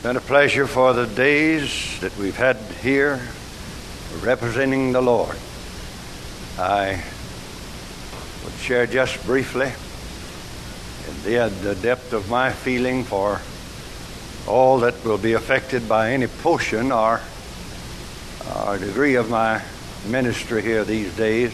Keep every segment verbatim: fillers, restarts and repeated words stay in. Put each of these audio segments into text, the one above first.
been a pleasure for the days that we've had here representing the Lord. I would share just briefly the, the depth of my feeling for all that will be affected by any portion or, or degree of my ministry here these days.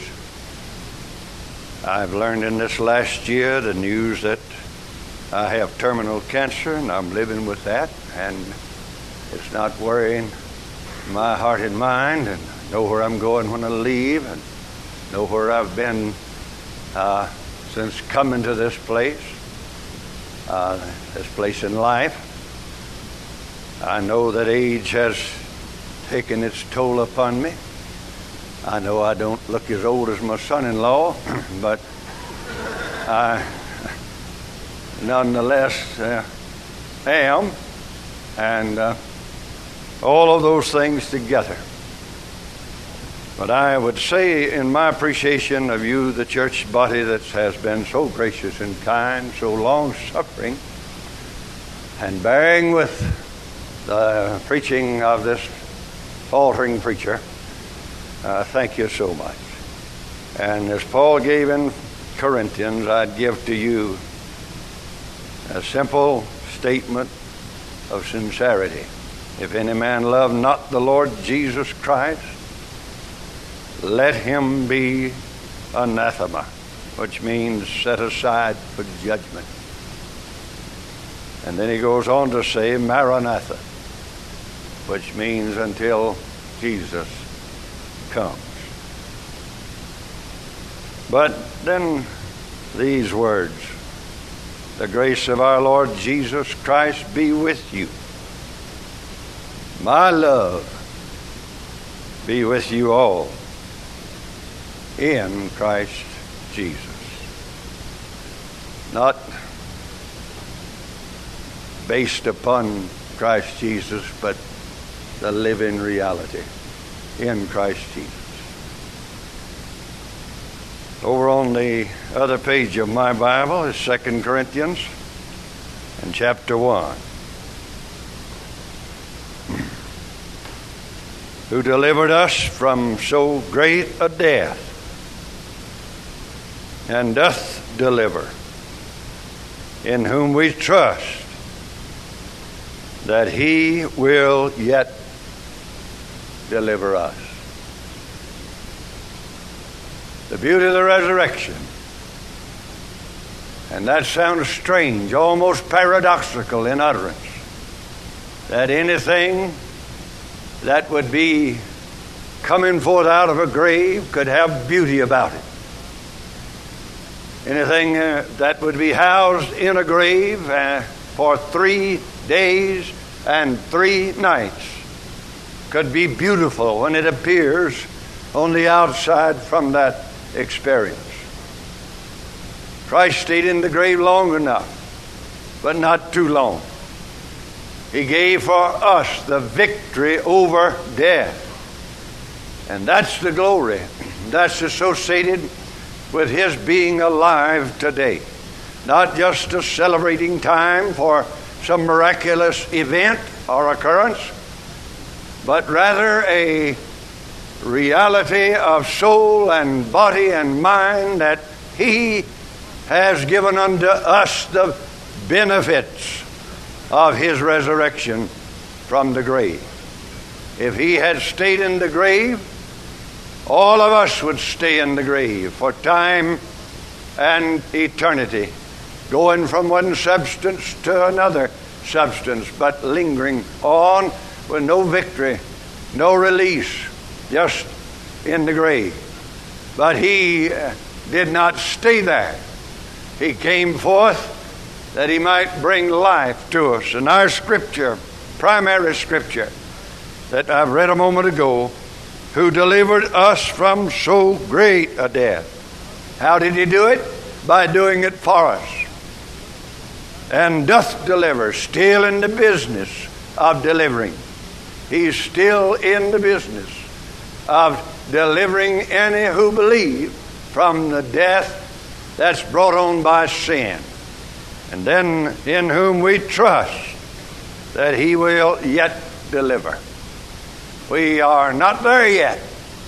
I've learned in this last year the news that I have terminal cancer, and I'm living with that, and it's not worrying my heart and mind, and know where I'm going when I leave, and know where I've been uh, since coming to this place, uh, this place in life. I know that age has taken its toll upon me. I know I don't look as old as my son-in-law, but I nonetheless uh, am, and uh, all of those things together. But I would say in my appreciation of you, the church body that has been so gracious and kind, so long-suffering, and bearing with the preaching of this faltering preacher, uh, thank you so much. And as Paul gave in Corinthians, I'd give to you a simple statement of sincerity. If any man love not the Lord Jesus Christ, let him be anathema, which means set aside for judgment. And then he goes on to say Maranatha, which means until Jesus comes. But then these words, the grace of our Lord Jesus Christ be with you. My love be with you all in Christ Jesus. Not based upon Christ Jesus, but the living reality in Christ Jesus. Over on the other page of my Bible is Second Corinthians and chapter one. Who delivered us from so great a death, and doth deliver, in whom we trust that he will yet deliver us. The beauty of the resurrection. And that sounds strange, almost paradoxical in utterance, that anything that would be coming forth out of a grave could have beauty about it. Anything uh, that would be housed in a grave uh, for three days and three nights could be beautiful when it appears on the outside from that experience. Christ stayed in the grave long enough, but not too long. He gave for us the victory over death. And that's the glory. That's associated with his being alive today. Not just a celebrating time for some miraculous event or occurrence, but rather a reality of soul and body and mind that he has given unto us the benefits of his resurrection from the grave. If he had stayed in the grave, all of us would stay in the grave for time and eternity, going from one substance to another substance, but lingering on with no victory, no release, just in the grave. But he did not stay there. He came forth that he might bring life to us. And our scripture, primary scripture that I've read a moment ago, who delivered us from so great a death. How did he do it? By doing it for us. And doth deliver, still in the business of delivering. He's still in the business of delivering any who believe from the death that's brought on by sin. And then in whom we trust that he will yet deliver. We are not there yet.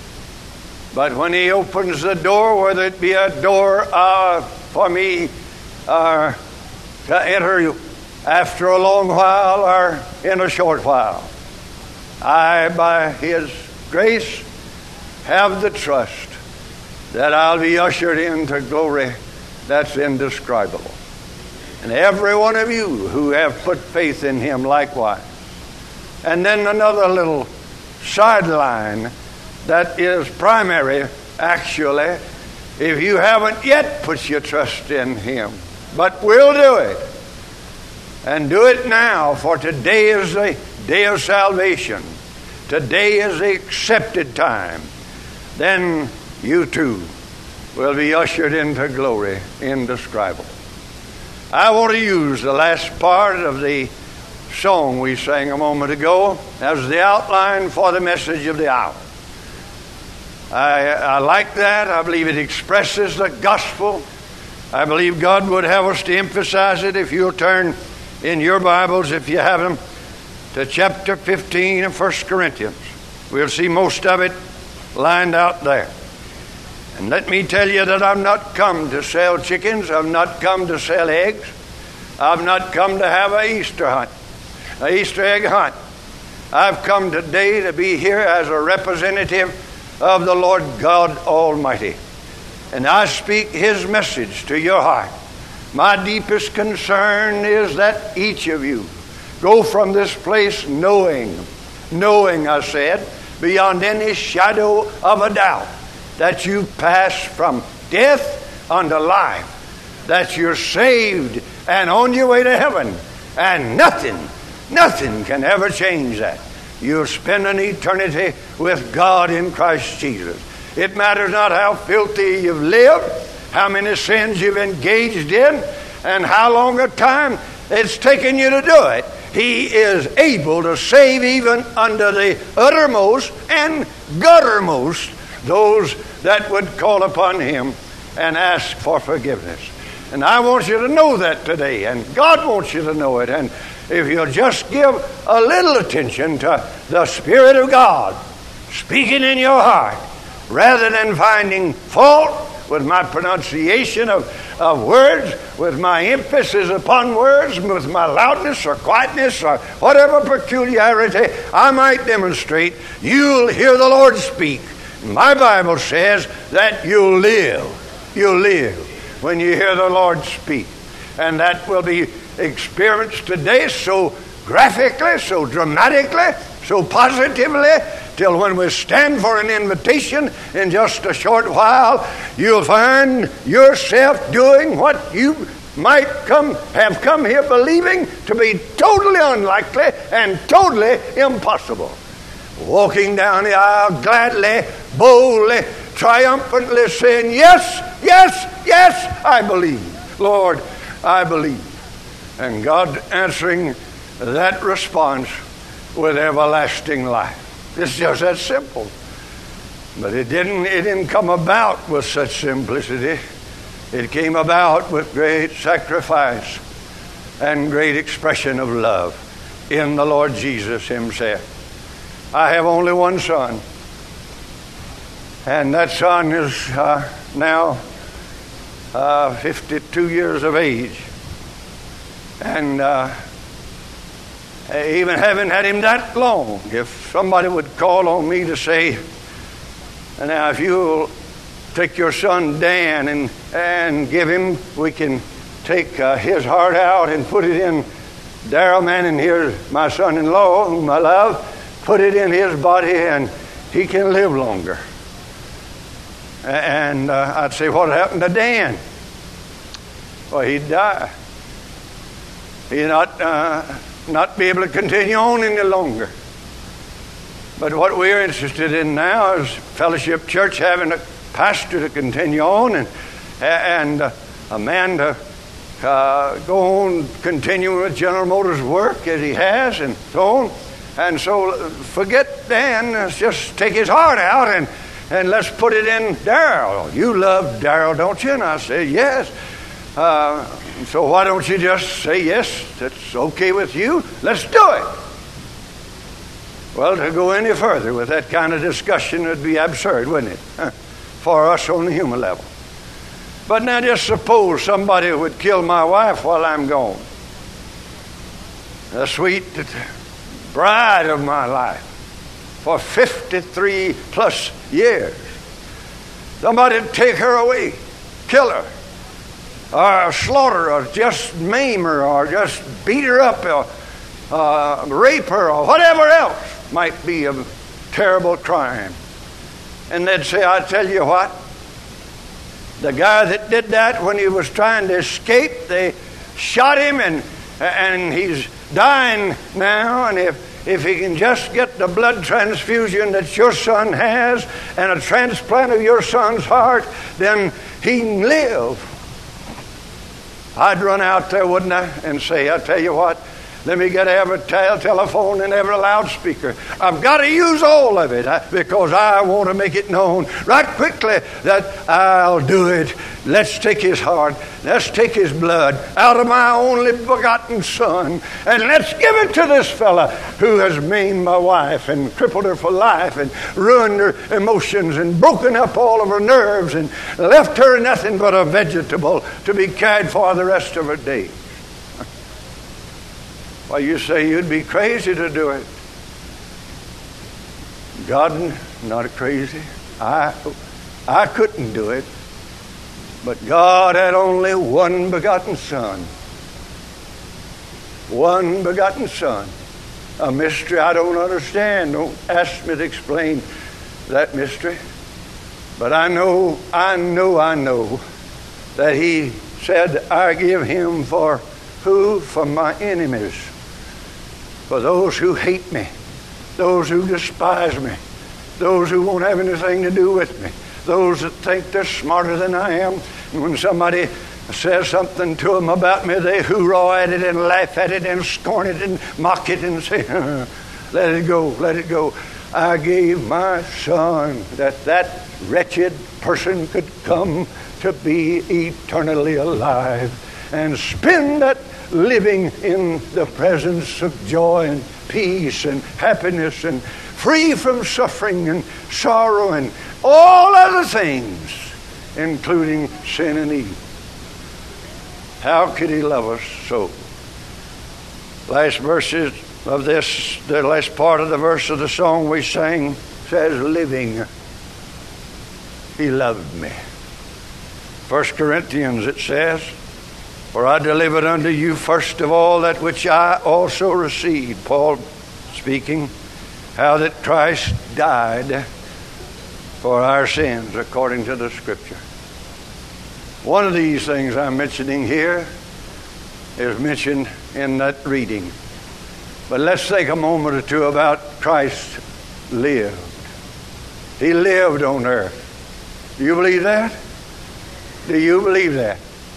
But when he opens the door, whether it be a door uh, for me uh, to enter after a long while or in a short while, I, by his grace, have the trust that I'll be ushered into glory that's indescribable. And every one of you who have put faith in him likewise. And then another little sideline that is primary, actually, if you haven't yet put your trust in him, but will do it, and do it now, for today is the day of salvation. Today is the accepted time. Then you too will be ushered into glory indescribable. I want to use the last part of the song we sang a moment ago as the outline for the message of the hour. I, I like that. I believe it expresses the gospel. I believe God would have us to emphasize it. If you'll turn in your Bibles, if you have them, to chapter fifteen of First Corinthians. We'll see most of it lined out there. And let me tell you that I've not come to sell chickens. I've not come to sell eggs. I've not come to have an Easter hunt, an Easter egg hunt. I've come today to be here as a representative of the Lord God Almighty. And I speak his message to your heart. My deepest concern is that each of you go from this place knowing, knowing, I said, beyond any shadow of a doubt, that you've passed from death unto life, that you're saved and on your way to heaven, and nothing, nothing can ever change that. You'll spend an eternity with God in Christ Jesus. It matters not how filthy you've lived, how many sins you've engaged in, and how long a time it's taken you to do it. He is able to save even unto the uttermost and guttermost those that would call upon him and ask for forgiveness. And I want you to know that today, and God wants you to know it. And if you'll just give a little attention to the Spirit of God speaking in your heart, rather than finding fault with my pronunciation of, of words, with my emphasis upon words, with my loudness or quietness or whatever peculiarity I might demonstrate, you'll hear the Lord speak. My Bible says that you'll live. You'll live when you hear the Lord speak. And that will be experienced today so graphically, so dramatically, so positively, till when we stand for an invitation in just a short while, you'll find yourself doing what you might come have come here believing to be totally unlikely and totally impossible. Walking down the aisle gladly, boldly, triumphantly saying, yes, yes, yes, I believe. Lord, I believe. And God answering that response with everlasting life. It's just that simple. But it didn't, it didn't come about with such simplicity. It came about with great sacrifice and great expression of love in the Lord Jesus himself. I have only one son. And that son is uh, now uh, fifty-two years of age. And uh, even haven't had him that long. If somebody would call on me to say, now if you'll take your son Dan and and give him, we can take uh, his heart out and put it in Darrell Manning, here's my son-in-law, whom I love, put it in his body and he can live longer. And uh, I'd say, what happened to Dan? Well, he'd die. He'd not... Uh, not be able to continue on any longer. But what we're interested in now is Fellowship Church having a pastor to continue on and and uh, a man to uh, go on continuing with General Motors work as he has and so on. And so forget Dan, let's just take his heart out and, and let's put it in Darrell. You love Darrell, don't you? And I said, yes. Uh, And so why don't you just say, yes, that's okay with you, let's do it. Well, to go any further with that kind of discussion would be absurd, wouldn't it? For us on the human level. But now just suppose somebody would kill my wife while I'm gone. The sweet bride of my life for fifty-three plus years. Somebody would take her away, kill her, or slaughter her, or just maim her, or just beat her up, or uh, rape her, or whatever else might be a terrible crime. And they'd say, I tell you what, the guy that did that when he was trying to escape, they shot him, and and he's dying now, and if, if he can just get the blood transfusion that your son has and a transplant of your son's heart, then he can live. I'd run out there, wouldn't I, and say, I tell you what, let me get every tel- telephone and every loudspeaker. I've got to use all of it because I want to make it known right quickly that I'll do it. Let's take his heart. Let's take his blood out of my only begotten son. And let's give it to this fella who has maimed my wife and crippled her for life and ruined her emotions and broken up all of her nerves and left her nothing but a vegetable to be cared for the rest of her days. Well, you say you'd be crazy to do it. God, not crazy. I, I couldn't do it. But God had only one begotten son. One begotten son. A mystery I don't understand. Don't ask me to explain that mystery. But I know, I know, I know that he said, I give him for who? For my enemies. For those who hate me, those who despise me, those who won't have anything to do with me, those that think they're smarter than I am. And when somebody says something to them about me, they hoorah at it and laugh at it and scorn it and mock it and say, let it go, let it go. I gave my son that that wretched person could come to be eternally alive and spend that living in the presence of joy and peace and happiness and free from suffering and sorrow and all other things, including sin and evil. How could he love us so? Last verses of this, the last part of the verse of the song we sang says, living, he loved me. First Corinthians it says, for I delivered unto you first of all that which I also received. Paul speaking, how that Christ died for our sins according to the Scripture. One of these things I'm mentioning here is mentioned in that reading. But let's take a moment or two about Christ lived. He lived on earth. Do you believe that? Do you believe that?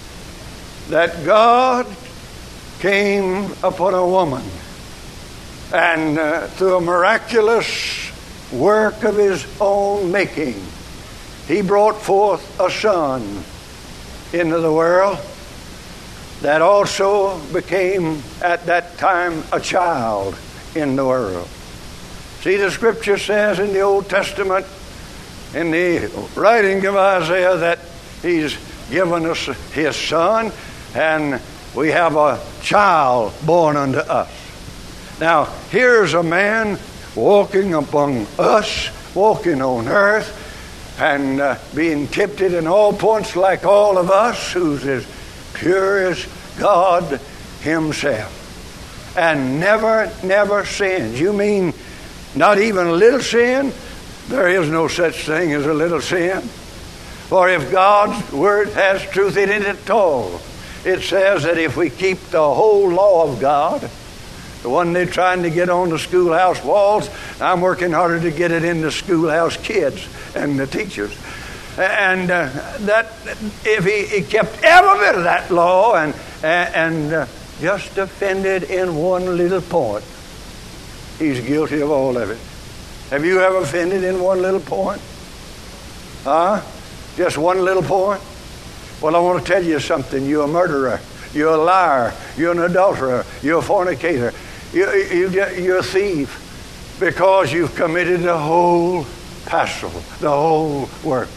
That God came upon a woman and uh, through a miraculous work of his own making, he brought forth a son into the world that also became at that time a child in the world. See, the Scripture says in the Old Testament, in the writing of Isaiah, that he's given us his son, and we have a child born unto us. Now, here's a man walking among us, walking on earth, and uh, being tempted in all points like all of us, who's as pure as God himself, and never, never sins. You mean not even a little sin? There is no such thing as a little sin. For if God's word has truth in it at all, it says that if we keep the whole law of God, the one they're trying to get on the schoolhouse walls, I'm working harder to get it in the schoolhouse kids and the teachers. And uh, that if he, he kept every bit of that law and and uh, just offended in one little point, he's guilty of all of it. Have you ever offended in one little point? Huh? Just one little point? Well, I want to tell you something. You're a murderer. You're a liar. You're an adulterer. You're a fornicator. You, you, you're a thief because you've committed the whole Passover, the whole work.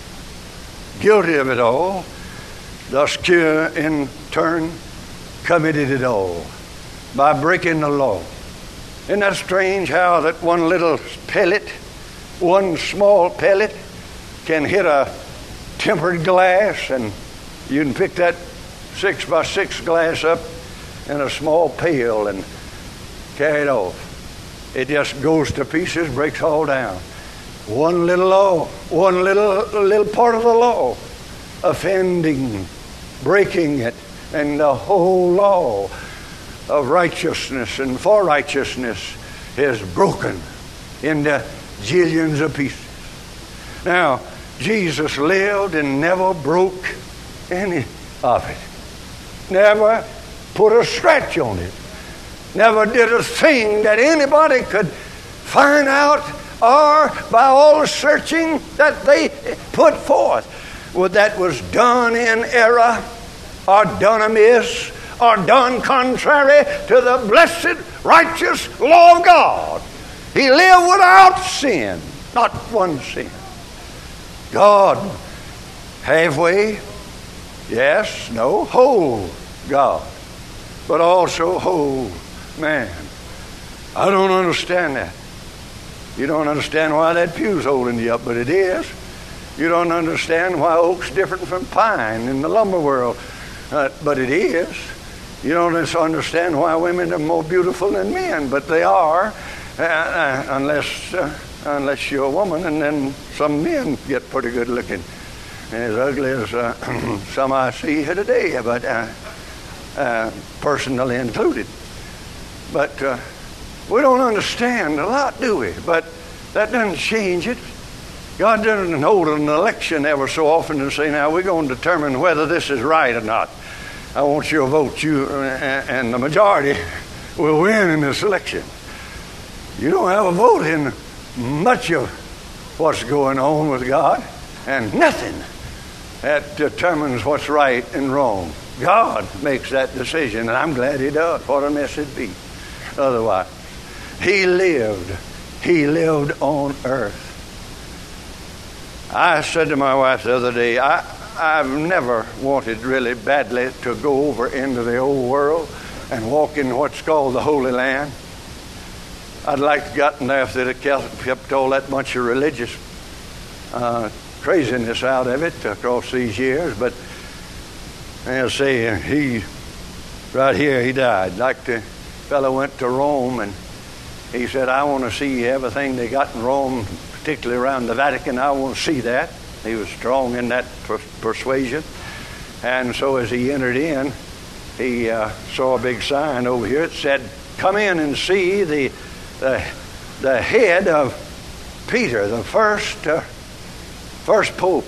Guilty of it all. Thus, in turn, committed it all by breaking the law. Isn't that strange how that one little pellet, one small pellet, can hit a tempered glass, and you can pick that six by six glass up in a small pail and carry it off. It just goes to pieces, breaks all down. One little law, one little little part of the law, offending, breaking it, and the whole law of righteousness and for righteousness is broken into jillions of pieces. Now, Jesus lived and never broke any of it. Never put a scratch on it. Never did a thing that anybody could find out, or by all the searching that they put forth, well, that was done in error, or done amiss, or done contrary to the blessed, righteous law of God. He lived without sin, not one sin. God, halfway, yes, no, whole God, but also whole man. I don't understand that. You don't understand why that pew's holding you up, but it is. You don't understand why oak's different from pine in the lumber world, uh, but it is. You don't understand why women are more beautiful than men, but they are, uh, uh, unless uh, unless you're a woman, and then some men get pretty good looking, and as ugly as uh, some I see here today, but uh, uh, personally included. But uh, we don't understand a lot, do we? But that doesn't change it. God doesn't hold an election ever so often and say, now we're going to determine whether this is right or not. I want your vote. You and the majority will win in this election. You don't have a vote in much of what's going on with God, and nothing that determines what's right and wrong. God makes that decision, and I'm glad He does. What a mess it'd be otherwise. He lived. He lived on earth. I said to my wife the other day, I, I've never wanted really badly to go over into the old world and walk in what's called the Holy Land. I'd like to have gotten there if they'd have kept all that bunch of religious uh, craziness out of it across these years. But they'll say he, right here, he died. Like the fellow went to Rome and he said, I want to see everything they got in Rome, particularly around the Vatican. I want to see that. He was strong in that per- persuasion. And so as he entered in, he uh, saw a big sign over here. It said, come in and see the the, the head of Peter, the first uh, first pope.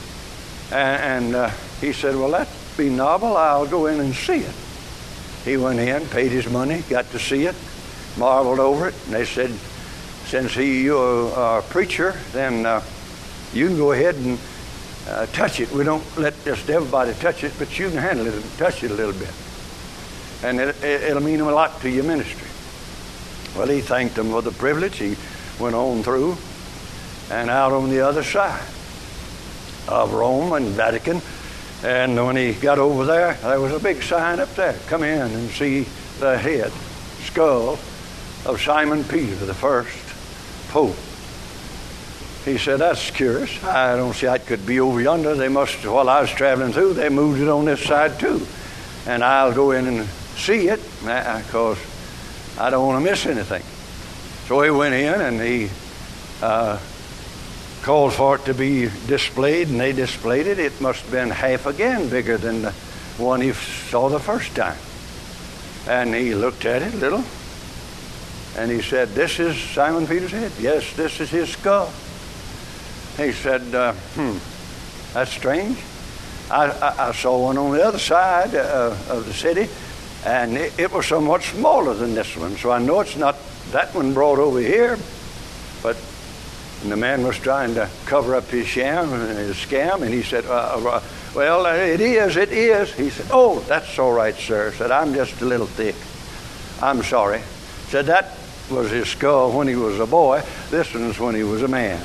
And, and uh, he said, well, that'd be novel. I'll go in and see it. He went in, paid his money, got to see it, marveled over it. And they said, since he, you're a preacher, then uh, you can go ahead and uh, touch it. We don't let just everybody touch it, but you can handle it and touch it a little bit. And it, it, it'll mean a lot to your ministry. Well, he thanked them for the privilege. He went on through and out on the other side of Rome and Vatican. And when he got over there, there was a big sign up there. Come in and see the head, skull of Simon Peter, the first pope. He said, that's curious. I don't see how it could be over yonder. They must, while I was traveling through, they moved it on this side too. And I'll go in and see it because I don't want to miss anything. So he went in and he uh, called for it to be displayed, and they displayed it. It must have been half again bigger than the one he saw the first time. And he looked at it a little, and he said, this is Simon Peter's head. Yes, this is his skull. He said, uh, hmm, that's strange. I, I, I saw one on the other side uh, of the city, and it, it was somewhat smaller than this one. So I know it's not that one brought over here, but and the man was trying to cover up his sham, his scam, and he said, uh, uh, Well, uh, it is, it is. He said, oh, that's all right, sir. Said, I'm just a little thick. I'm sorry. Said, that was his skull when he was a boy. This one's when he was a man.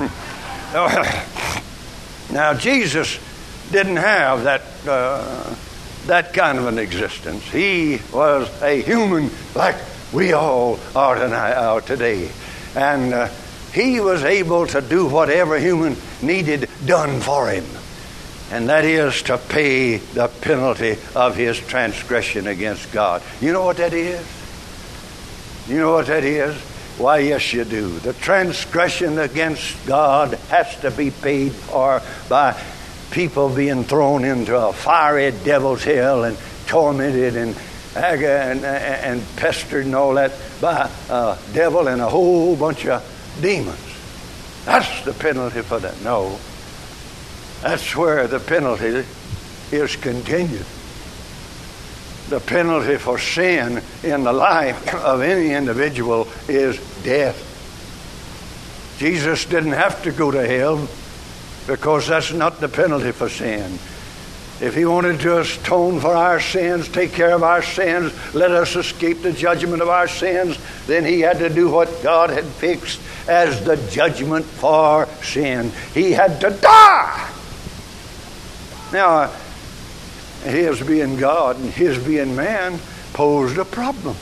Now, Jesus didn't have that uh, that kind of an existence. He was a human like we all are tonight, are today. And uh, he was able to do whatever human needed done for him. And that is to pay the penalty of his transgression against God. You know what that is? You know what that is? Why, yes, you do. The transgression against God has to be paid for by people being thrown into a fiery devil's hell and tormented and and, and pestered and all that by a devil and a whole bunch of demons. That's the penalty for that. No. That's where the penalty is continued. The penalty for sin in the life of any individual is death. Jesus didn't have to go to hell because that's not the penalty for sin. If he wanted to atone for our sins, take care of our sins, let us escape the judgment of our sins, then he had to do what God had fixed as the judgment for sin. He had to die. Now, his being God and his being man posed a problem.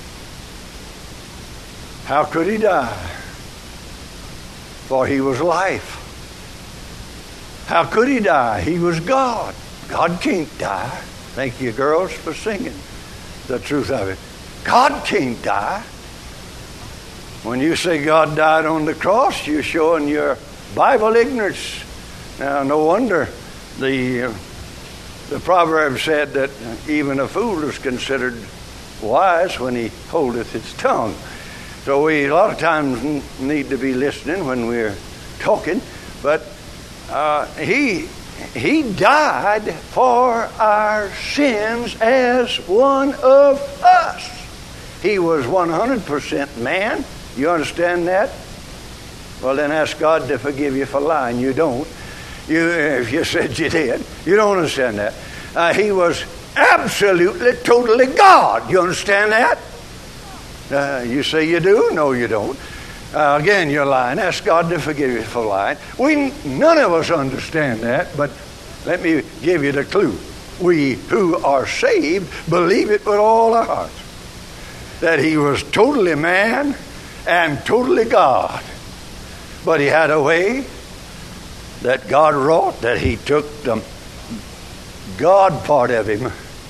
How could he die? For he was life. How could he die? He was God. God can't die. Thank you, girls, for singing the truth of it. God can't die. When you say God died on the cross, you're showing your Bible ignorance. Now, no wonder the uh, the proverb said that even a fool is considered wise when he holdeth his tongue. So we a lot of times need to be listening when we're talking. But uh, he he died for our sins as one of us. He was one hundred percent man. You understand that? Well, then ask God to forgive you for lying. You don't. You, if you said you did, you don't understand that. Uh, he was absolutely, totally God. You understand that? Uh, you say you do? No, you don't. Uh, again, you're lying. Ask God to forgive you for lying. We none of us understand that, but let me give you the clue. We who are saved believe it with all our hearts. That he was totally man and totally God. But he had a way that God wrought, that he took the God part of him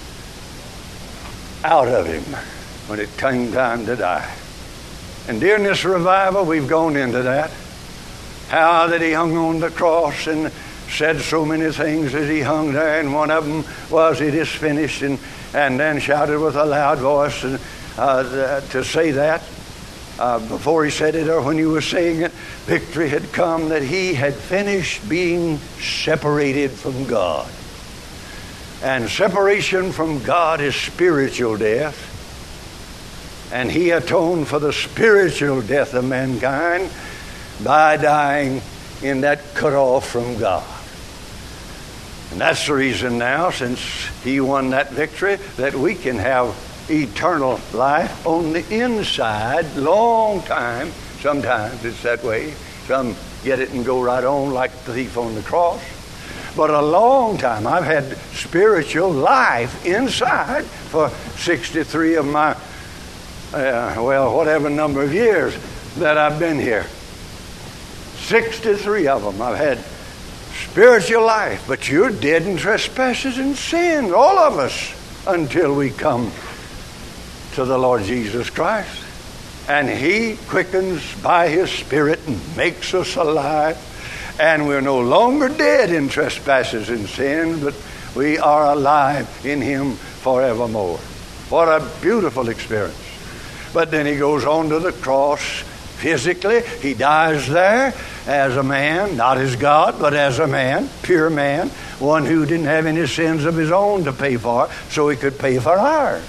out of him when it came time to die. And during this revival, we've gone into that. How that he hung on the cross and said so many things as he hung there, and one of them was, it is finished, and, and then shouted with a loud voice and, uh, to say that. Uh, before he said it or when he was saying it, victory had come, that he had finished being separated from God. And separation from God is spiritual death. And he atoned for the spiritual death of mankind by dying in that cut off from God. And that's the reason now, since he won that victory, that we can have eternal life on the inside, long time. Sometimes it's that way. Some get it and go right on like the thief on the cross. But a long time. I've had spiritual life inside for sixty-three of my, uh, well, whatever number of years that I've been here. sixty-three of them I've had spiritual life. But you're dead in trespasses and sin, all of us, until we come to the Lord Jesus Christ. And he quickens by his Spirit and makes us alive. And we're no longer dead in trespasses and sin, but we are alive in him forevermore. What a beautiful experience. But then he goes on to the cross physically. He dies there as a man, not as God, but as a man, pure man, one who didn't have any sins of his own to pay for, so he could pay for ours.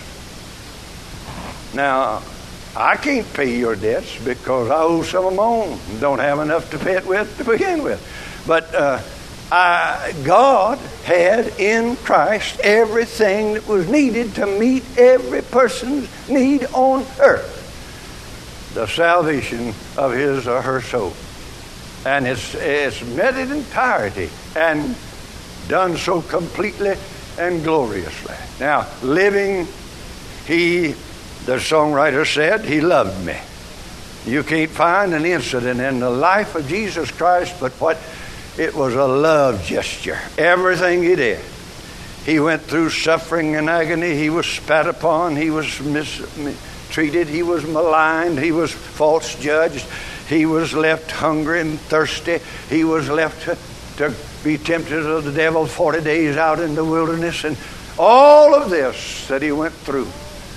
Now, I can't pay your debts because I owe some of my own and don't have enough to pay it with to begin with. But uh, Uh, God had in Christ everything that was needed to meet every person's need on earth. The salvation of his or her soul. And it's, it's met in entirety and done so completely and gloriously. Now, living, he, the songwriter said, he loved me. You can't find an incident in the life of Jesus Christ but what it was a love gesture. Everything he did. He went through suffering and agony. He was spat upon. He was mistreated. He was maligned. He was false judged. He was left hungry and thirsty. He was left to, to be tempted of the devil forty days out in the wilderness. And all of this that he went through,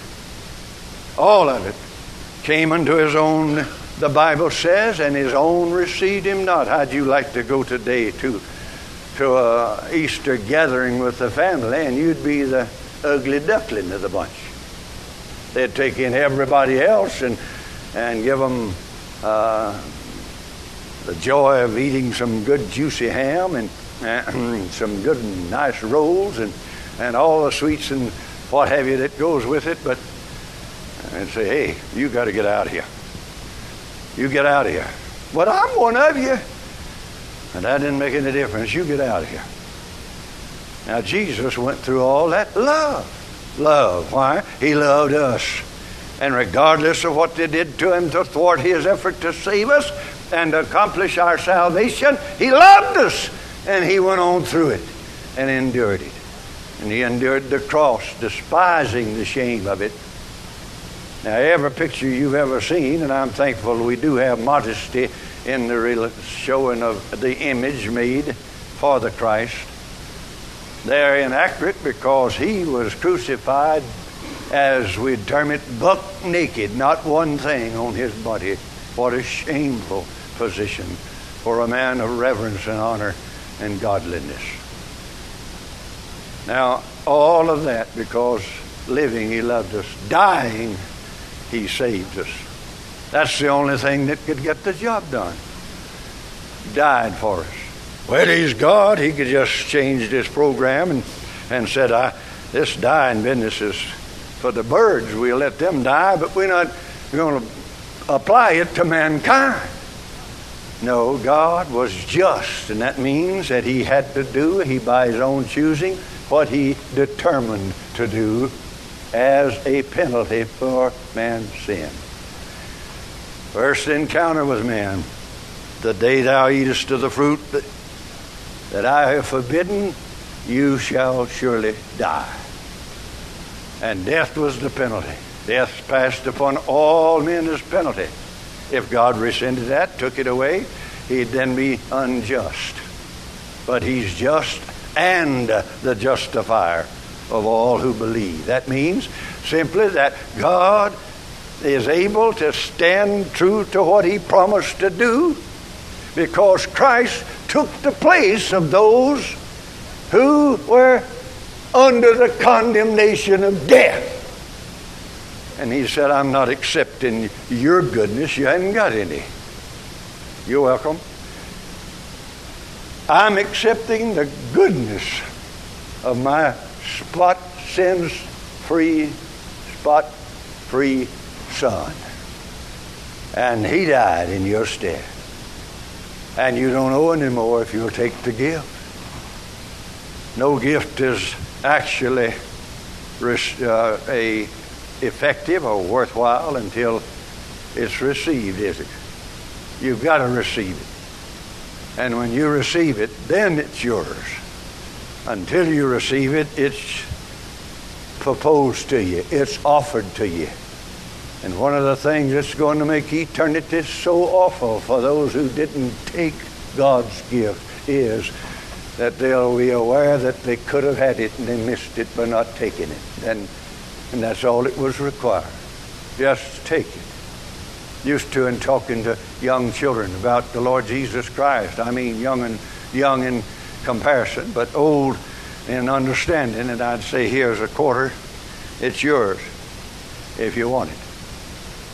all of it came unto his own, the Bible says, and his own received him not. How'd you like to go today to to a Easter gathering with the family and you'd be the ugly duckling of the bunch? They'd take in everybody else and and give them uh, the joy of eating some good juicy ham and uh, some good and nice rolls and, and all the sweets and what have you that goes with it, but and say, hey, you got to get out of here. You get out of here. But I'm one of you. And that didn't make any difference. You get out of here. Now, Jesus went through all that love. Love. Why? He loved us. And regardless of what they did to him to thwart his effort to save us and accomplish our salvation, he loved us. And he went on through it and endured it. And he endured the cross, despising the shame of it. Now, every picture you've ever seen, and I'm thankful we do have modesty in the real showing of the image made for the Christ. They're inaccurate because he was crucified, as we'd term it, buck naked, not one thing on his body. What a shameful position for a man of reverence and honor and godliness. Now, all of that because living he loved us, dying he saved us. That's the only thing that could get the job done. Died for us. Well, he's God. He could just change this program and, and said, I, this dying business is for the birds. We'll let them die, but we're not going to apply it to mankind. No, God was just, and that means that he had to do, he by his own choosing, what he determined to do as a penalty for man's sin. First encounter with man. The day thou eatest of the fruit that, that I have forbidden, you shall surely die. And death was the penalty. Death passed upon all men as penalty. If God rescinded that, took it away, he'd then be unjust. But he's just and the justifier of all who believe. That means simply that God is able to stand true to what he promised to do because Christ took the place of those who were under the condemnation of death. And he said, I'm not accepting your goodness. You haven't got any. You're welcome. I'm accepting the goodness of my spot, sins-free, spot-free Son. And he died in your stead. And you don't owe any more if you'll take the gift. No gift is actually uh, a effective or worthwhile until it's received, is it? You've got to receive it. And when you receive it, then it's yours. Until you receive it, it's proposed to you. It's offered to you. And one of the things that's going to make eternity so awful for those who didn't take God's gift is that they'll be aware that they could have had it and they missed it by not taking it. And, and that's all it was required. Just take it. Used to in talking to young children about the Lord Jesus Christ. I mean young and young in comparison, but old in understanding. And I'd say, here's a quarter. It's yours if you want it.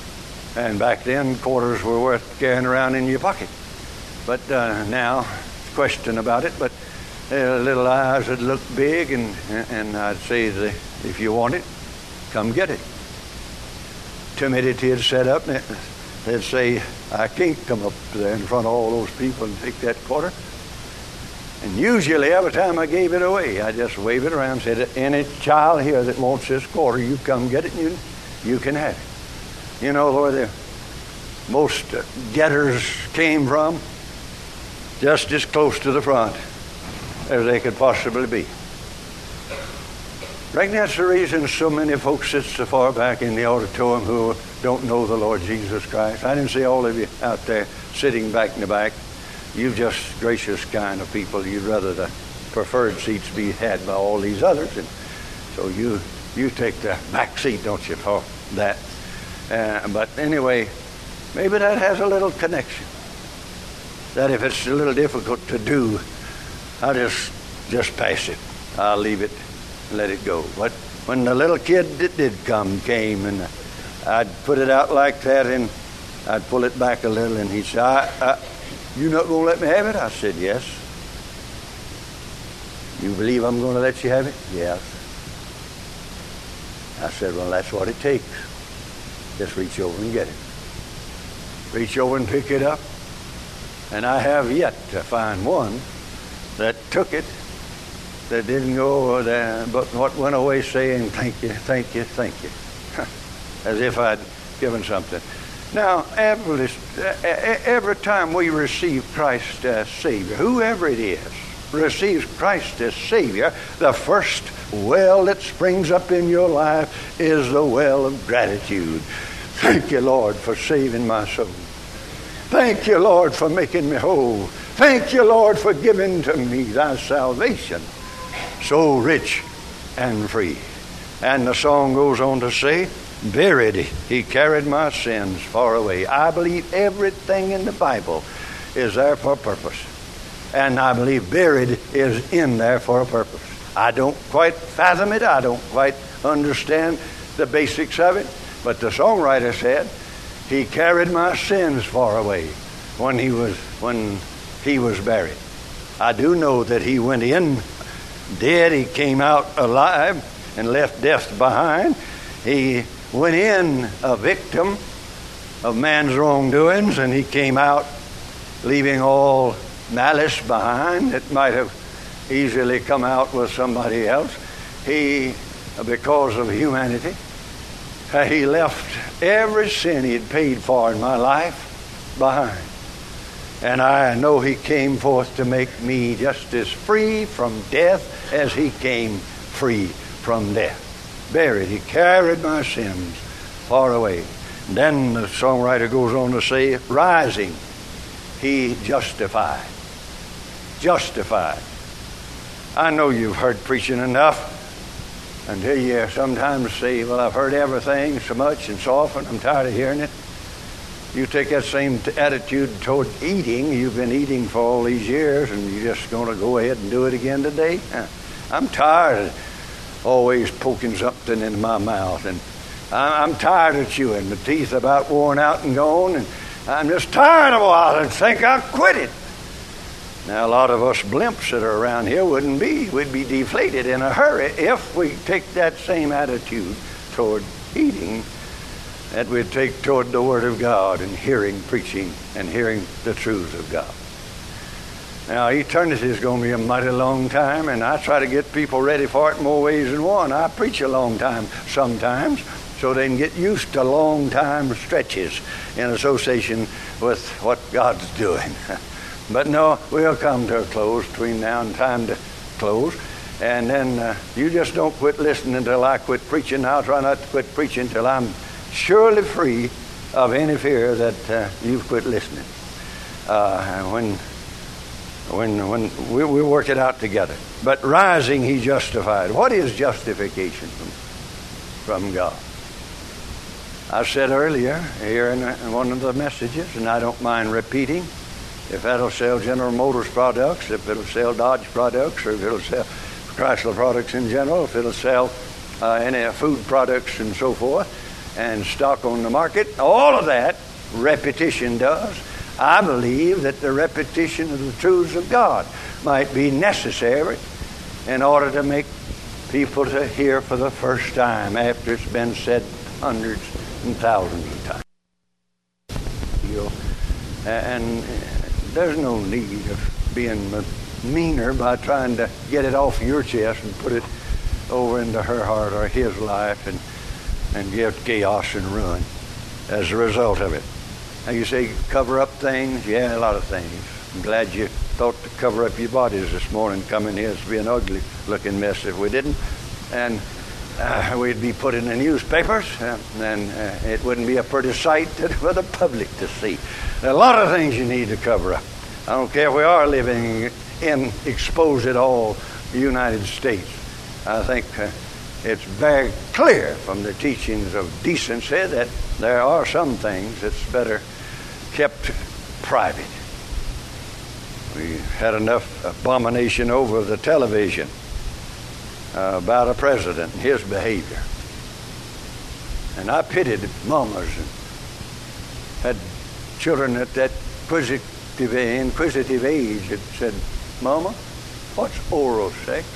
And back then, quarters were worth carrying around in your pocket. But uh, now, question about it, but their little eyes would look big, and, and I'd say, if you want it, come get it. Timidity would set up, and they'd say, I can't come up there in front of all those people and take that quarter. And usually every time I gave it away, I just waved it around and said, any child here that wants this quarter, you come get it and you, you can have it. You know where the most getters came from? Just as close to the front as they could possibly be. I think that's the reason so many folks sit so far back in the auditorium who don't know the Lord Jesus Christ. I didn't see all of you out there sitting back in the back. You're just gracious kind of people. You'd rather the preferred seats be had by all these others. And so you you take the back seat, don't you, for that. Uh, but anyway, maybe that has a little connection. That if it's a little difficult to do, I'll just, just pass it. I'll leave it and let it go. But when the little kid that did come came, and I'd put it out like that, and I'd pull it back a little, and he'd say, I, I, you not going to let me have it? I said, yes. You believe I'm going to let you have it? Yes. I said, well, that's what it takes. Just reach over and get it. Reach over and pick it up. And I have yet to find one that took it, that didn't go there, but what went away saying, thank you, thank you, thank you. As if I'd given something. Now, every, every time we receive Christ as Savior, whoever it is, receives Christ as Savior, the first well that springs up in your life is the well of gratitude. Thank you, Lord, for saving my soul. Thank you, Lord, for making me whole. Thank you, Lord, for giving to me thy salvation, so rich and free. And the song goes on to say, buried, he carried my sins far away. I believe everything in the Bible is there for a purpose. And I believe buried is in there for a purpose. I don't quite fathom it. I don't quite understand the basics of it. But the songwriter said, he carried my sins far away when he was when he was buried. I do know that he went in dead. He came out alive and left death behind. He went in a victim of man's wrongdoings, and he came out leaving all malice behind that might have easily come out with somebody else. He, because of humanity, he left every sin he'd paid for in my life behind. And I know he came forth to make me just as free from death as he came free from death. Buried, he carried my sins far away. And then the songwriter goes on to say, rising, he justified. Justified. I know you've heard preaching enough until you sometimes say, well, I've heard everything so much and so often, I'm tired of hearing it. You take that same t- attitude toward eating. You've been eating for all these years, and you're just going to go ahead and do it again today? I'm tired of always poking something in my mouth, and I'm tired of chewing. The teeth are about worn out and gone, and I'm just tired of it and think I'll quit it. Now, a lot of us blimps that are around here wouldn't be. We'd be deflated in a hurry if we take that same attitude toward eating that we'd take toward the Word of God and hearing, preaching, and hearing the truths of God. Now, eternity is going to be a mighty long time, and I try to get people ready for it in more ways than one. I preach a long time sometimes, so they can get used to long time stretches in association with what God's doing. But no, we'll come to a close between now and time to close. And then uh, you just don't quit listening until I quit preaching. I'll try not to quit preaching until I'm surely free of any fear that uh, you've quit listening. Uh, when when when we, we work it out together. But rising, he justified. What is justification from, from God? I said earlier here in, in one of the messages, and I don't mind repeating, if that'll sell General Motors products, if it'll sell Dodge products, or if it'll sell Chrysler products in general, if it'll sell uh, any food products and so forth, and stock on the market, all of that repetition does. I believe that the repetition of the truths of God might be necessary in order to make people to hear for the first time after it's been said hundreds and thousands of times. You know, and there's no need of being meaner by trying to get it off your chest and put it over into her heart or his life and, and give chaos and ruin as a result of it. Now you say cover up things. Yeah, a lot of things. I'm glad you thought to cover up your bodies this morning coming here. It'd be an ugly looking mess if we didn't. And uh, we'd be put in the newspapers, uh, and uh, it wouldn't be a pretty sight for the public to see. There are a lot of things you need to cover up. I don't care if we are living in exposed at all the United States. I think uh, it's very clear from the teachings of decency that there are some things that's better kept private. We had enough abomination over the television uh, about a president and his behavior. And I pitied mamas and had children at that inquisitive, inquisitive age that said, "Mama, what's oral sex?"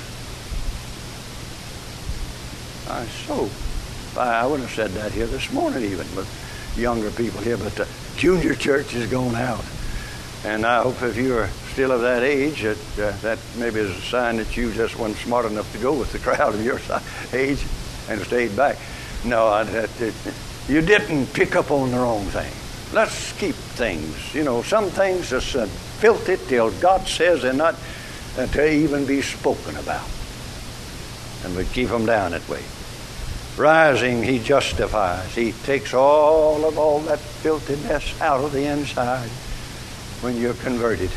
I so, I wouldn't have said that here this morning even, but younger people here, but the junior church is going out. And I hope if you're still of that age, that uh, that maybe is a sign that you just weren't smart enough to go with the crowd of your age and stayed back. No, I, that, it, you didn't pick up on the wrong thing. Let's keep things, you know, some things are uh, filthy till God says they're not uh, to even be spoken about. And we keep them down that way. Rising, he justifies. He takes all of all that filthiness out of the inside when you're converted.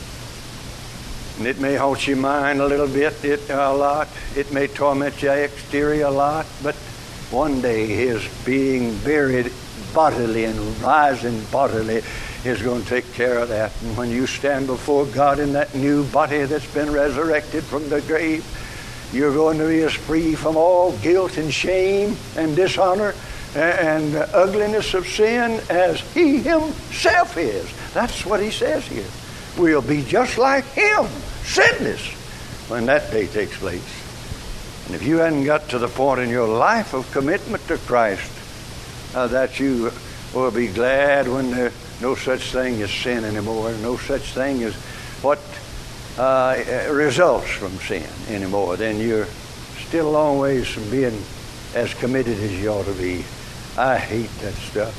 And it may haunt your mind a little bit, it, a lot. It may torment your exterior a lot, but one day his being buried bodily and rising bodily is going to take care of that. And when you stand before God in that new body that's been resurrected from the grave, you're going to be as free from all guilt and shame and dishonor and ugliness of sin as he himself is. That's what he says here. We'll be just like him, sinless, when that day takes place. And if you hadn't got to the point in your life of commitment to Christ, uh, that you will be glad when there's no such thing as sin anymore, no such thing as what uh, results from sin anymore, then you're still a long ways from being as committed as you ought to be. I hate that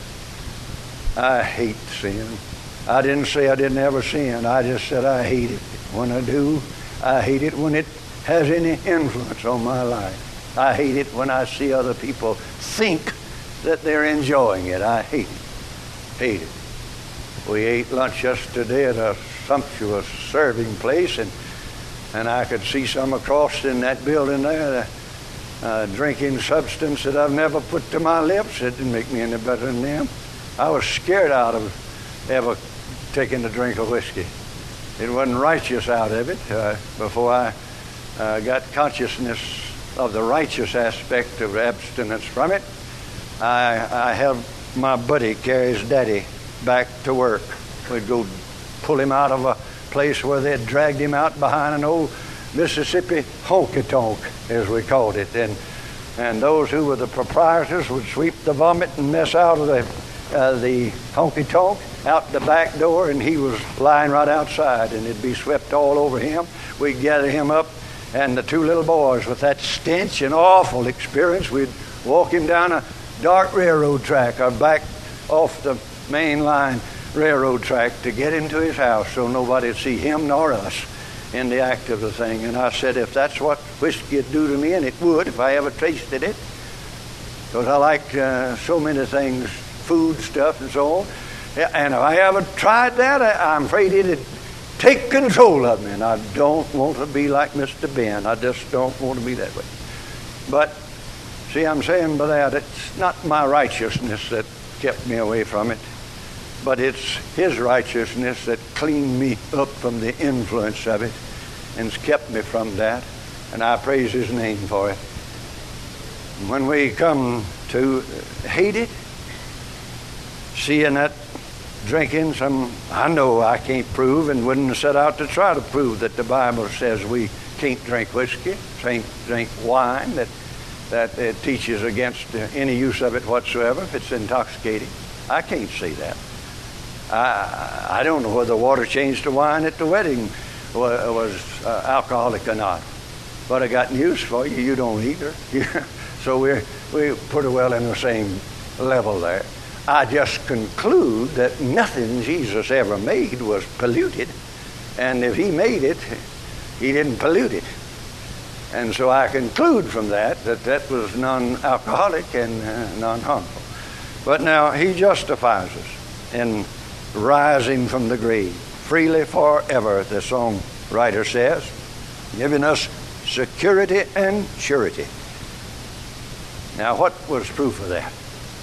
stuff. I hate sin. I didn't say I didn't ever sin. I just said I hate it. When I do, I hate it when it has any influence on my life. I hate it when I see other people think that they're enjoying it. I hate it. Hate it. We ate lunch yesterday at a sumptuous serving place, and and I could see some across in that building there uh, drinking substance that I've never put to my lips. It didn't make me any better than them. I was scared out of ever taking a drink of whiskey. It wasn't righteous out of it. Uh, before I uh, got consciousness of the righteous aspect of abstinence from it, I, I helped my buddy carry his daddy back to work. We'd go pull him out of a place where they'd dragged him out behind an old Mississippi honky-tonk, as we called it. And and those who were the proprietors would sweep the vomit and mess out of the uh, the honky-tonk out the back door, and he was lying right outside, and it'd be swept all over him. We'd gather him up, and the two little boys, with that stench and awful experience, we'd walk him down a dark railroad track or back off the main line railroad track to get him to his house so nobody would see him nor us in the act of the thing. And I said, if that's what whiskey would do to me, and it would if I ever tasted it, because I like uh, so many things, food stuff and so on, and if I ever tried that, I, I'm afraid it'd take control of me, and I don't want to be like Mister Ben. I just don't want to be that way. But see, I'm saying by that, it's not my righteousness that kept me away from it, but it's his righteousness that cleaned me up from the influence of it and's kept me from that, and I praise his name for it. When we come to hate it, seeing that drinking some, I know I can't prove and wouldn't set out to try to prove that the Bible says we can't drink whiskey, can't drink wine, that, that it teaches against any use of it whatsoever if it's intoxicating. I can't say that. I, I don't know whether water changed to wine at the wedding was, was uh, alcoholic or not. But I got news for you, you don't either. So we're, we're pretty well in the same level there. I just conclude that nothing Jesus ever made was polluted. And if he made it, he didn't pollute it. And so I conclude from that that that was non-alcoholic and uh, non-harmful. But now he justifies us in rising from the grave. Freely forever, the songwriter says, giving us security and surety. Now, what was proof of that?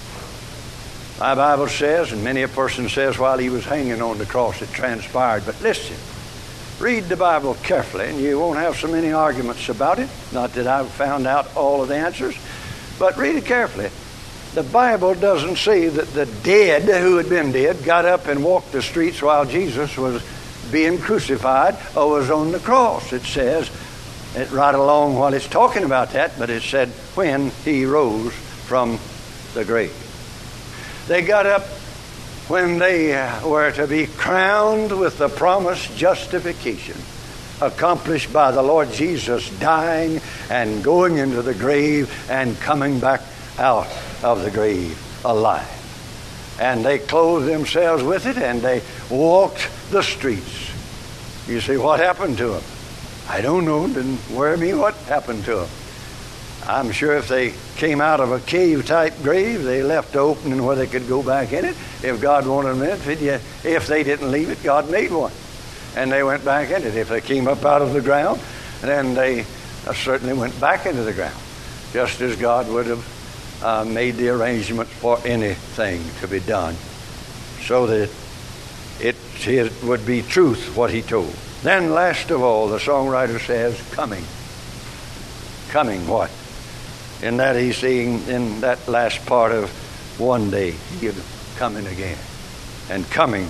My Bible says, and many a person says while he was hanging on the cross it transpired. But listen, read the Bible carefully and you won't have so many arguments about it. Not that I've found out all of the answers, but read it carefully. The Bible doesn't say that the dead who had been dead got up and walked the streets while Jesus was being crucified or was on the cross. It says it right along while it's talking about that, but it said when he rose from the grave. They got up when they were to be crowned with the promised justification accomplished by the Lord Jesus dying and going into the grave and coming back out of the grave alive. And they clothed themselves with it and they walked the streets. You see, what happened to them? I don't know. Didn't worry me what happened to them. I'm sure if they came out of a cave-type grave, they left the opening where they could go back in it. If God wanted them in it, if they didn't leave it, God made one. And they went back in it. If they came up out of the ground, then they certainly went back into the ground, just as God would have uh, made the arrangements for anything to be done, so that it, it would be truth what he told. Then last of all, the songwriter says, coming. Coming what? In that he's saying in that last part of one day, he'll coming again. And coming,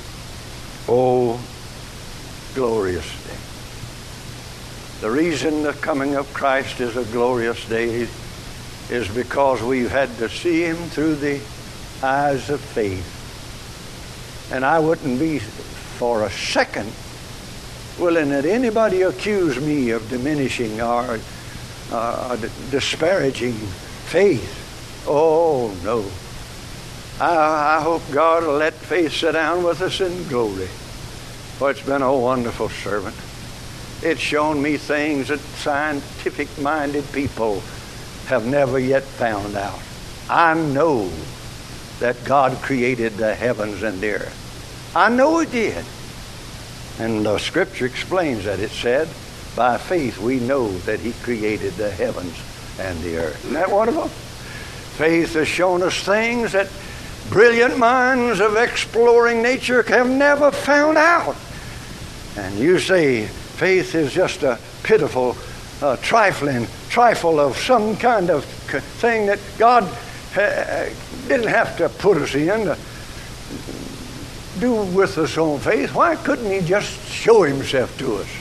oh, glorious day. The reason the coming of Christ is a glorious day is because we've had to see him through the eyes of faith. And I wouldn't be for a second willing that anybody accuse me of diminishing or uh, disparaging faith. Oh, no. I, I hope God will let faith sit down with us in glory. For it's been a wonderful servant. It's shown me things that scientific-minded people have never yet found out. I know that God created the heavens and the earth. I know he did. And the scripture explains that. It said, by faith we know that he created the heavens and the earth. Isn't that wonderful? Faith has shown us things that brilliant minds of exploring nature have never found out. And you say faith is just a pitiful, uh, trifling, trifle of some kind of thing that God uh, didn't have to put us in to do with us on faith. Why couldn't he just show himself to us?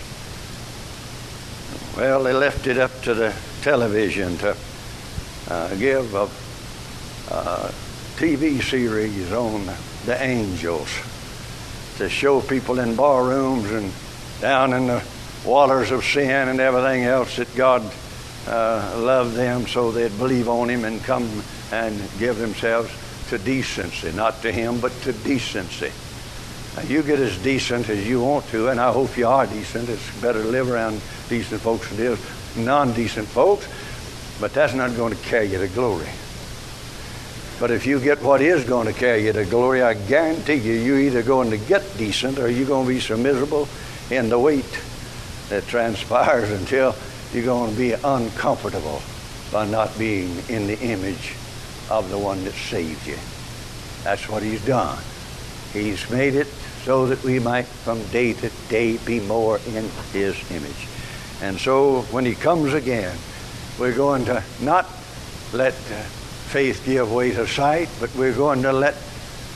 Well, they left it up to the television to uh, give a uh, T V series on the angels, to show people in bar rooms and down in the waters of sin and everything else that God uh, loved them so they'd believe on him and come and give themselves to decency. Not to him, but to decency. Now, you get as decent as you want to, and I hope you are decent. It's better to live around decent folks than it is non-decent folks, but that's not going to carry you to glory. But if you get what is going to carry you to glory, I guarantee you, you're either going to get decent or you're going to be so miserable in the wait that transpires until you're going to be uncomfortable by not being in the image of the one that saved you. That's what he's done. He's made it so that we might from day to day be more in his image. And so when he comes again, we're going to not let uh, faith give way to sight, but we're going to let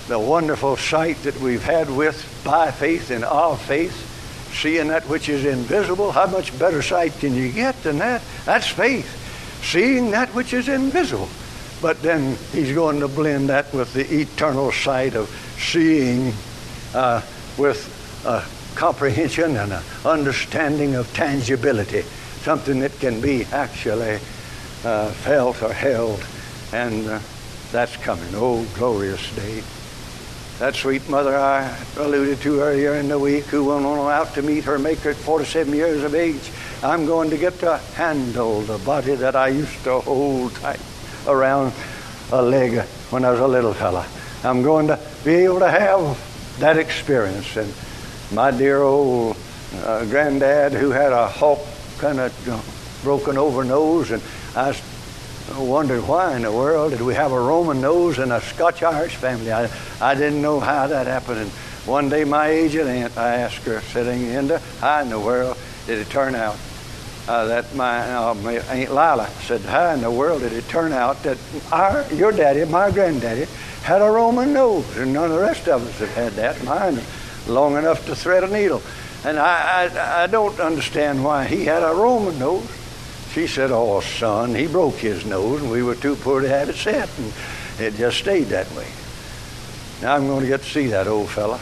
the wonderful sight that we've had with, by faith and of faith, seeing that which is invisible. How much better sight can you get than that? That's faith, seeing that which is invisible. But then he's going to blend that with the eternal sight of seeing uh, with a comprehension and an understanding of tangibility, something that can be actually uh, felt or held. And uh, that's coming. Oh, glorious day. That sweet mother I alluded to earlier in the week, who went on out to meet her Maker at forty-seven years of age. I'm going to get to handle the body that I used to hold tight around a leg when I was a little fella. I'm going to be able to have that experience. And my dear old uh, granddad, who had a hawk kind of uh, broken over nose, and I wondered why in the world did we have a Roman nose in a Scotch-Irish family. I, I didn't know how that happened. And one day my aged aunt, I asked her, sitting in the, how in the world did it turn out uh, that my, uh, my Aunt Lila said, how in the world did it turn out that our, your daddy, my granddaddy, had a Roman nose, and none of the rest of us have had that. Mine long enough to thread a needle. And I, I, I don't understand why he had a Roman nose. She said, oh, son, he broke his nose, and we were too poor to have it set, and it just stayed that way. Now I'm going to get to see that old fella.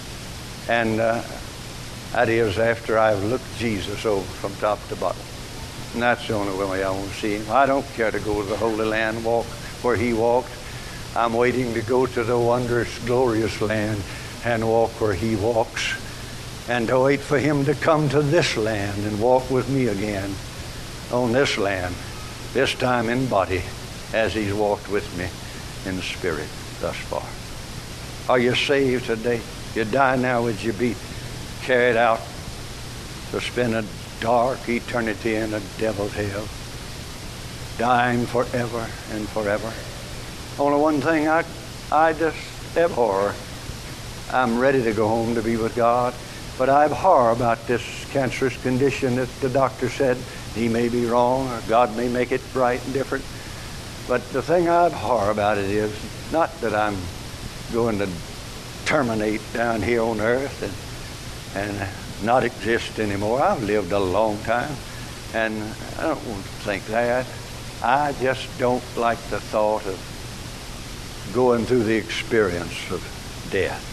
And uh, that is after I've looked Jesus over from top to bottom. And that's the only way I want to see him. I don't care to go to the Holy Land, walk where he walked. I'm waiting to go to the wondrous, glorious land and walk where he walks, and to wait for him to come to this land and walk with me again on this land, this time in body, as he's walked with me in spirit thus far. Are you saved today? You die now, would you be carried out to spend a dark eternity in a devil's hell, dying forever and forever? Only one thing I, I just abhor. I'm ready to go home to be with God, but I abhor about this cancerous condition that the doctor said he may be wrong, or God may make it right and different. But the thing I abhor about it is not that I'm going to terminate down here on earth and, and not exist anymore. I've lived a long time, and I don't want to think that. I just don't like the thought of going through the experience of death.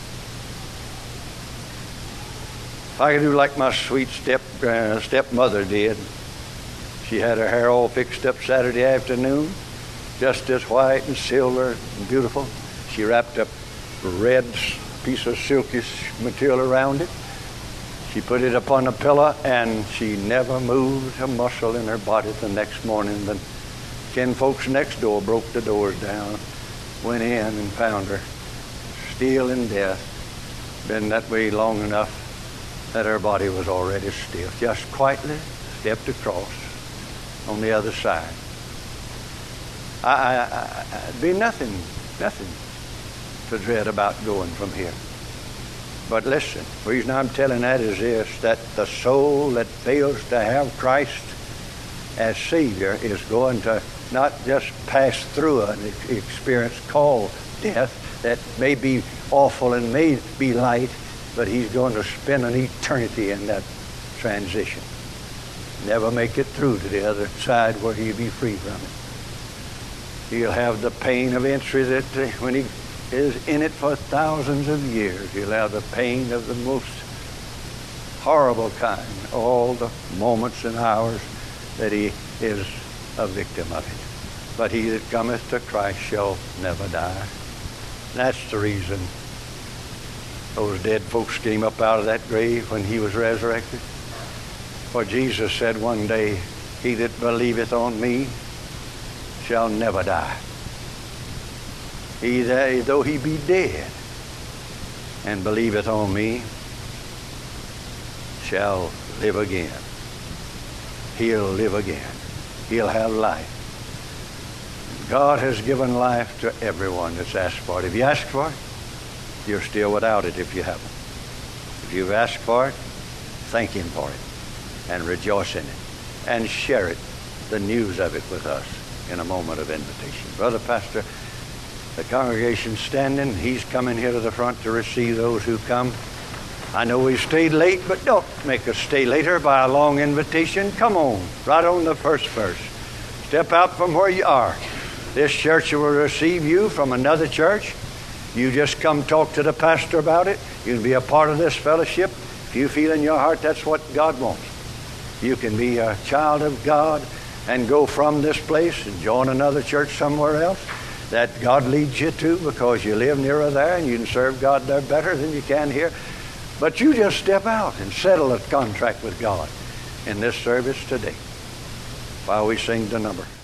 If I could do like my sweet step uh, stepmother did. She had her hair all fixed up Saturday afternoon, just as white and silver and beautiful. She wrapped a red piece of silky material around it. She put it upon a pillow, and she never moved a muscle in her body the next morning. The kin folks next door broke the doors down, went in and found her still in death. Been that way long enough that her body was already stiff. Just quietly stepped across on the other side. I, I, I, I'd be nothing, nothing to dread about going from here. But listen, the reason I'm telling that is this, that the soul that fails to have Christ as Savior is going to not just pass through an experience called death that may be awful and may be light, but he's going to spend an eternity in that transition. Never make it through to the other side where he'll be free from it. He'll have the pain of entry that uh, when he is in it for thousands of years, he'll have the pain of the most horrible kind, all the moments and hours that he is a victim of it. But he that cometh to Christ shall never die. That's the reason those dead folks came up out of that grave when he was resurrected. For Jesus said one day, he that believeth on me shall never die. He that, though he be dead, and believeth on me, shall live again. He'll live again. He'll have life. God has given life to everyone that's asked for it. If you ask for it, you're still without it if you haven't. If you've asked for it, thank him for it and rejoice in it and share it, the news of it with us in a moment of invitation. Brother Pastor, The congregation's standing. He's coming here to the front to receive those who come. I know we stayed late, but don't make us stay later by a long invitation. Come on, right on the first verse. Step out from where you are. This church will receive you from another church. You just come talk to the pastor about it. You can be a part of this fellowship. If you feel in your heart that's what God wants, you can be a child of God and go from this place and join another church somewhere else that God leads you to because you live nearer there and you can serve God there better than you can here. But you just step out and settle a contract with God in this service today while we sing the number.